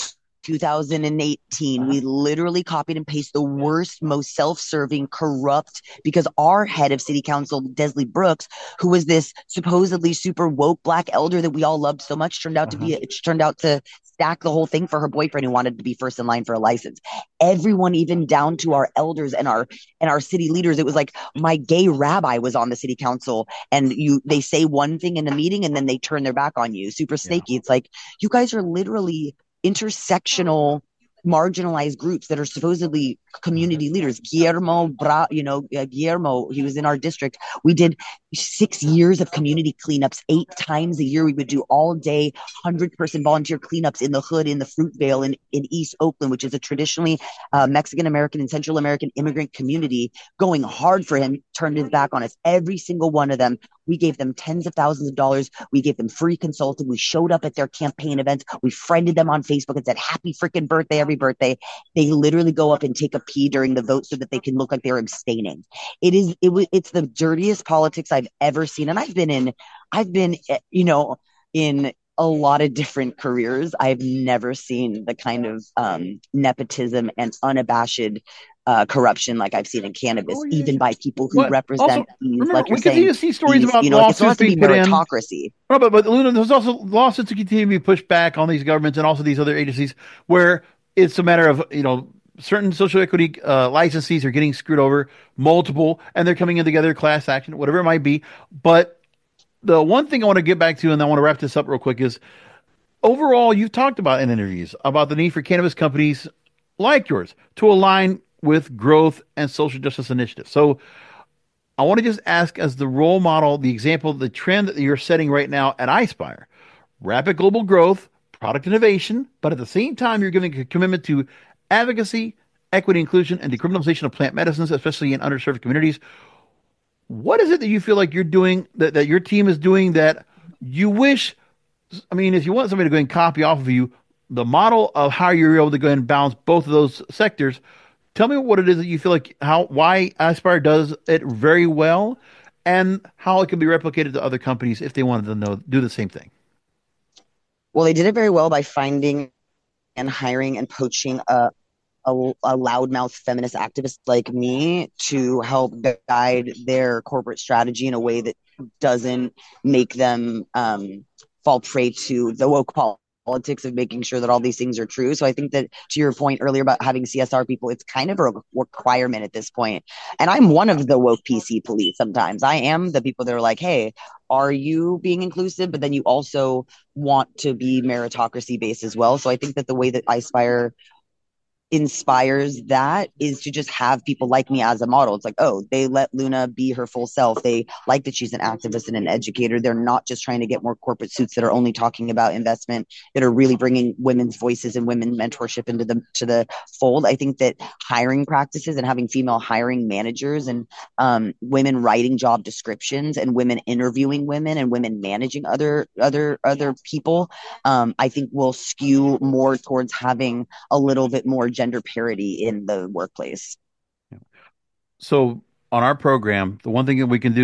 2018. We literally copied and pasted the worst, most self-serving, corrupt, because our head of city council, Desley Brooks, who was this supposedly super woke black elder that we all loved so much, turned out to stack the whole thing for her boyfriend who wanted to be first in line for a license. Everyone, even down to our elders and our city leaders, it was like my gay rabbi was on the city council, and they say one thing in a meeting and then they turn their back on you. Super Yeah. snaky. It's like you guys are literally intersectional marginalized groups that are supposedly community leaders. Guillermo, Guillermo, he was in our district. We did 6 years of community cleanups, 8 times a year. We would do all day 100-person volunteer cleanups in the hood, in the Fruitvale, in East Oakland, which is a traditionally Mexican American and Central American immigrant community. Going hard for him, turned his back on us. Every single one of them. We gave them tens of thousands of dollars. We gave them free consulting. We showed up at their campaign events. We friended them on Facebook and said, happy freaking birthday, every birthday. They literally go up and take a pee during the vote so that they can look like they're abstaining. It's the dirtiest politics I've ever seen. And I've been in a lot of different careers. I've never seen the kind of nepotism and unabashed corruption like I've seen in cannabis, even by people who What? Also, represent these, remember, like you're we continue saying, to see stories these, about it still lawsuits has to be being put in. meritocracy. No, but Luna, there's also lawsuits that continue to be pushed back on these governments and also these other agencies where it's a matter of, certain social equity licensees are getting screwed over, multiple, and they're coming in together, class action, whatever it might be. But the one thing I want to get back to, and I want to wrap this up real quick, is overall, you've talked about in interviews about the need for cannabis companies like yours to align with growth and social justice initiatives. So I want to just ask, as the role model, the example, the trend that you're setting right now at iSpire, rapid global growth, product innovation, but at the same time, you're giving a commitment to advocacy, equity, inclusion, and decriminalization of plant medicines, especially in underserved communities. What is it that you feel like you're doing, that your team is doing, that you wish, I mean, if you want somebody to go and copy off of you, the model of how you're able to go and balance both of those sectors, tell me what it is that you feel like, why Aspire does it very well, and how it can be replicated to other companies if they wanted to do the same thing. Well, they did it very well by finding and hiring and poaching a loudmouth feminist activist like me to help guide their corporate strategy in a way that doesn't make them fall prey to the woke politics of making sure that all these things are true. So I think that, to your point earlier about having CSR people, it's kind of a requirement at this point. And I'm one of the woke PC police sometimes. I am the people that are like, hey, are you being inclusive? But then you also want to be meritocracy based as well. So I think that the way that iSpire inspires that is to just have people like me as a model. It's like, oh, they let Luna be her full self. They like that she's an activist and an educator. They're not just trying to get more corporate suits that are only talking about investment, that are really bringing women's voices and women mentorship into the fold. I think that hiring practices and having female hiring managers and women writing job descriptions and women interviewing women and women managing other people, I think will skew more towards having a little bit more gender parity in the workplace. So on our program, the one thing that we can do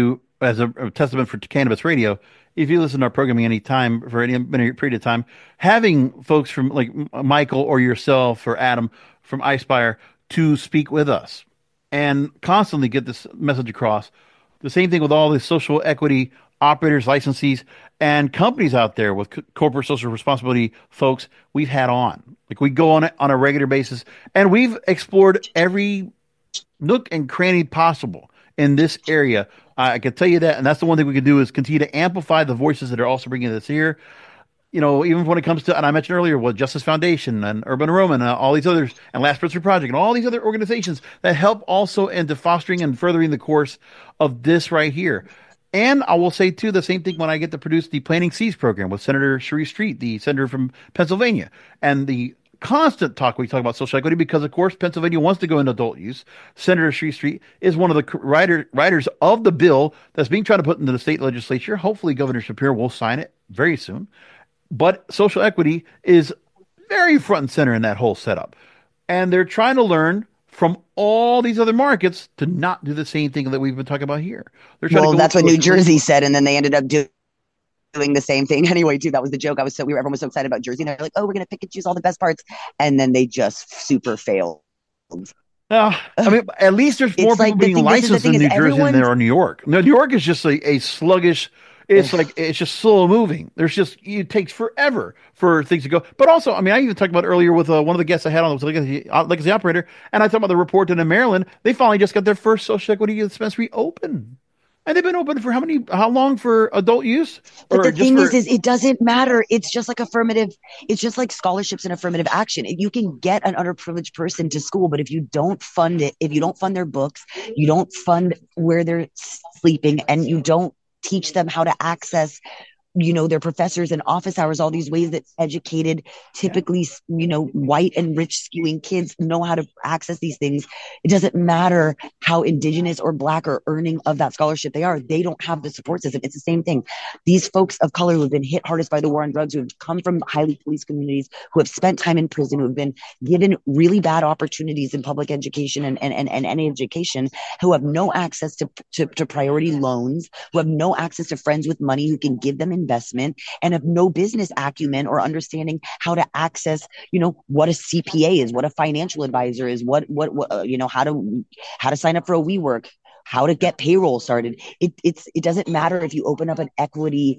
as a testament for Cannabis Radio, if you listen to our programming any time for any period of time, having folks from like Michael or yourself or Adam from iSpire to speak with us and constantly get this message across. The same thing with all the social equity operators, licensees, and companies out there with corporate social responsibility folks we've had on. Like we go on it on a regular basis, and we've explored every nook and cranny possible in this area. I can tell you that, and that's the one thing we can do is continue to amplify the voices that are also bringing this here. Even when it comes to, and I mentioned earlier, Justice Foundation and Urban Aroma and all these others, and Last Pursuit Project, and all these other organizations that help also into fostering and furthering the course of this right here. And I will say, too, the same thing when I get to produce the Planting Seeds program with Senator Cherie Street, the senator from Pennsylvania, and the constant talk we talk about social equity because, of course, Pennsylvania wants to go into adult use. Senator Cherie Street is one of the writers of the bill that's being tried to put into the state legislature. Hopefully, Governor Shapiro will sign it very soon. But social equity is very front and center in that whole setup. And they're trying to learn from all these other markets to not do the same thing that we've been talking about here. That's what New Jersey said, and then they ended up doing the same thing anyway too. That was the joke. Everyone was so excited about Jersey, and they're like, "Oh, we're gonna pick and choose all the best parts," and then they just super failed. I mean, at least there's more people being licensed in New Jersey than there are New York. No, New York is just a sluggish. It's like it's just slow moving. It takes forever for things to go. But also, I mean, I even talked about earlier with one of the guests I had on was Legacy Operator, and I talked about the report in Maryland. They finally just got their first social equity dispensary open. And they've been open for how long for adult use? But the thing is it doesn't matter. It's just like it's just like scholarships and affirmative action. You can get an underprivileged person to school, but if you don't fund it, if you don't fund their books, you don't fund where they're sleeping, and you don't teach them how to access their professors and office hours, all these ways that educated, typically, white and rich skewing kids know how to access these things. It doesn't matter how indigenous or black or earning of that scholarship they are. They don't have the support system. It's the same thing. These folks of color who have been hit hardest by the war on drugs, who have come from highly policed communities, who have spent time in prison, who have been given really bad opportunities in public education and any education, who have no access to priority loans, who have no access to friends with money who can give them investment, and have no business acumen or understanding how to access, what a CPA is, what a financial advisor is, what how to sign up for a WeWork, how to get payroll started. It doesn't matter if you open up an equity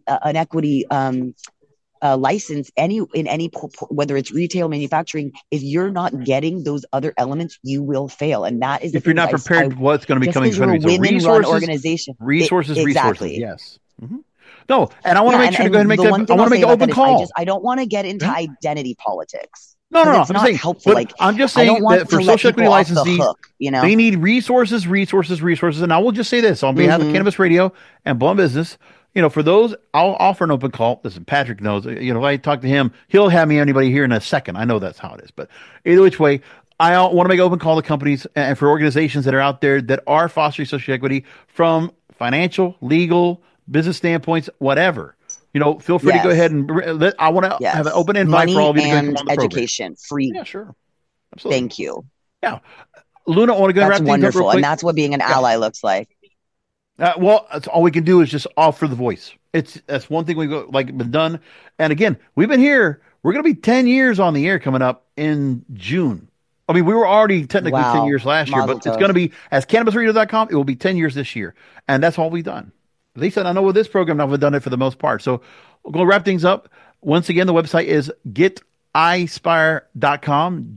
license in any whether it's retail, manufacturing. If you're not getting those other elements, you will fail. And that is if you're not prepared, what's going to be coming in front of you. Women-run organization. Resources. Yes. Mm-hmm. No, and I want to make sure to go ahead and make that. I want to make an open call. I don't want to get into identity politics. No. It's not helpful. I'm just saying that for social equity licensees, they need resources. And I will just say this on behalf of Cannabis Radio and Blunt Business. For those, I'll offer an open call. Listen, Patrick knows. If I talk to him, he'll have me anybody here in a second. I know that's how it is. But either which way, I want to make an open call to companies and for organizations that are out there that are fostering social equity from financial, legal, business standpoints, whatever. Feel free to go ahead and I want to have an open invite for all of you to come on the program. Education, free. Yeah, sure. Absolutely. Thank you. Yeah. Luna, I want to go and wrap things up real quick. That's wonderful, and that's what being an ally looks like. That's all we can do is just offer the voice. That's one thing we've been done. And again, we've been here. We're going to be 10 years on the air coming up in June. I mean, we were already technically 10 years last year, but it's going to be, as CannabisRadio.com, it will be 10 years this year. And that's all we've done. At least I know with this program, I've done it for the most part. So we're going to wrap things up. Once again, the website is getispire.com,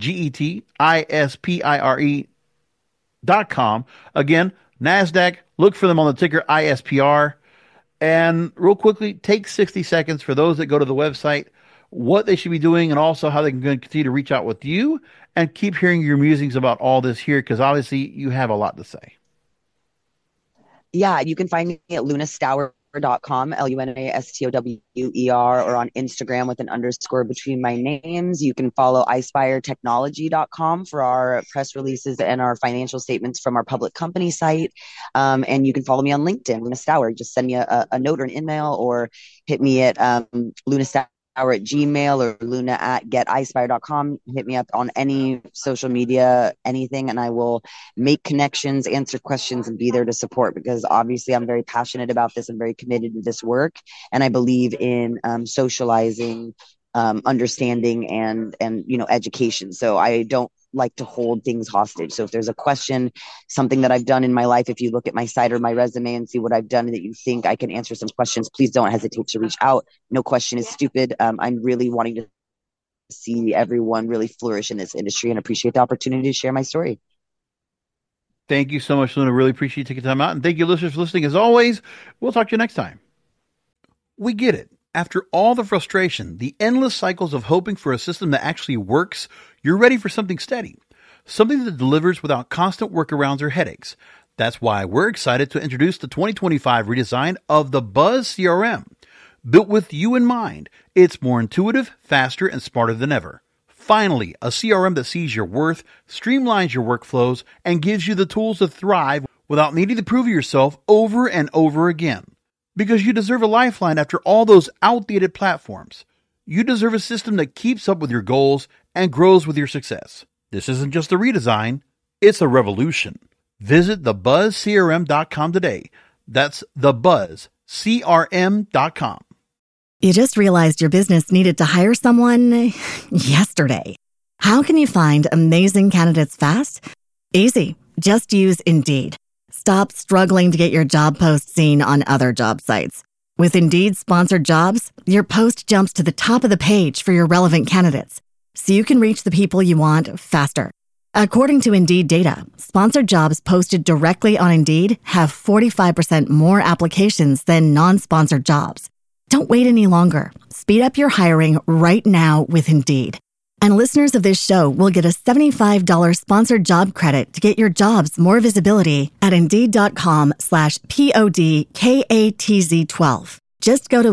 getispire.com. Again, NASDAQ, look for them on the ticker ISPR. And real quickly, take 60 seconds for those that go to the website, what they should be doing, and also how they can continue to reach out with you and keep hearing your musings about all this here, because obviously you have a lot to say. Yeah, you can find me at lunastower.com, LUNASTOWER, or on Instagram with an underscore between my names. You can follow iSpireTechnology.com for our press releases and our financial statements from our public company site. And you can follow me on LinkedIn, Luna Stower. Just send me a note or an email, or hit me at Luna Stower at Gmail or Luna at getispire.com. Hit me up on any social media, anything, and I will make connections, answer questions, and be there to support, because obviously I'm very passionate about this. I'm very committed to this work, and I believe in socializing, understanding, and education. So I don't like to hold things hostage. So if there's a question, something that I've done in my life, if you look at my site or my resume and see what I've done that you think I can answer some questions, please don't hesitate to reach out. No question is stupid. I'm really wanting to see everyone really flourish in this industry and appreciate the opportunity to share my story. Thank you so much, Luna. Really appreciate you taking time out. And thank you, listeners, for listening. As always, we'll talk to you next time. We get it. After all the frustration, the endless cycles of hoping for a system that actually works, you're ready for something steady, something that delivers without constant workarounds or headaches. That's why we're excited to introduce the 2025 redesign of the Buzz CRM. Built with you in mind, it's more intuitive, faster, and smarter than ever. Finally, a CRM that sees your worth, streamlines your workflows, and gives you the tools to thrive without needing to prove yourself over and over again. Because you deserve a lifeline after all those outdated platforms. You deserve a system that keeps up with your goals and grows with your success. This isn't just a redesign, it's a revolution. Visit thebuzzcrm.com today. That's thebuzzcrm.com. You just realized your business needed to hire someone yesterday. How can you find amazing candidates fast? Easy. Just use Indeed. Stop struggling to get your job post seen on other job sites. With Indeed sponsored jobs, your post jumps to the top of the page for your relevant candidates, so you can reach the people you want faster. According to Indeed data, sponsored jobs posted directly on Indeed have 45% more applications than non-sponsored jobs. Don't wait any longer. Speed up your hiring right now with Indeed. And listeners of this show will get a $75 sponsored job credit to get your jobs more visibility at Indeed.com/PODKATZ12. Just go to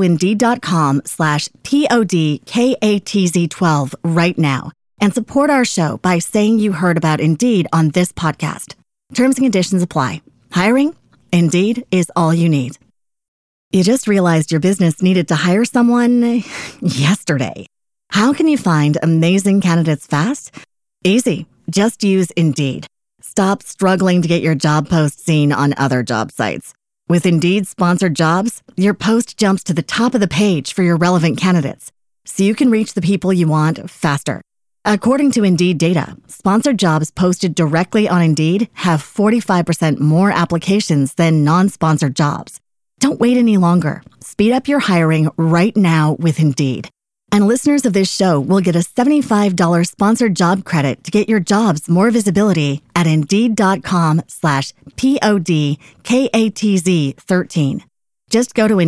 Indeed.com/PODKATZ12 right now and support our show by saying you heard about Indeed on this podcast. Terms and conditions apply. Hiring? Indeed is all you need. You just realized your business needed to hire someone yesterday. How can you find amazing candidates fast? Easy. Just use Indeed. Stop struggling to get your job post seen on other job sites. With Indeed sponsored jobs, your post jumps to the top of the page for your relevant candidates, so you can reach the people you want faster. According to Indeed data, sponsored jobs posted directly on Indeed have 45% more applications than non-sponsored jobs. Don't wait any longer. Speed up your hiring right now with Indeed. And listeners of this show will get a $75 sponsored job credit to get your jobs more visibility at Indeed.com/PODKATZ13. Just go to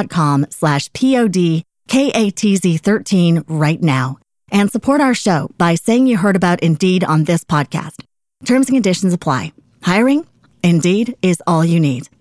Indeed.com/PODKATZ13 right now and support our show by saying you heard about Indeed on this podcast. Terms and conditions apply. Hiring? Indeed is all you need.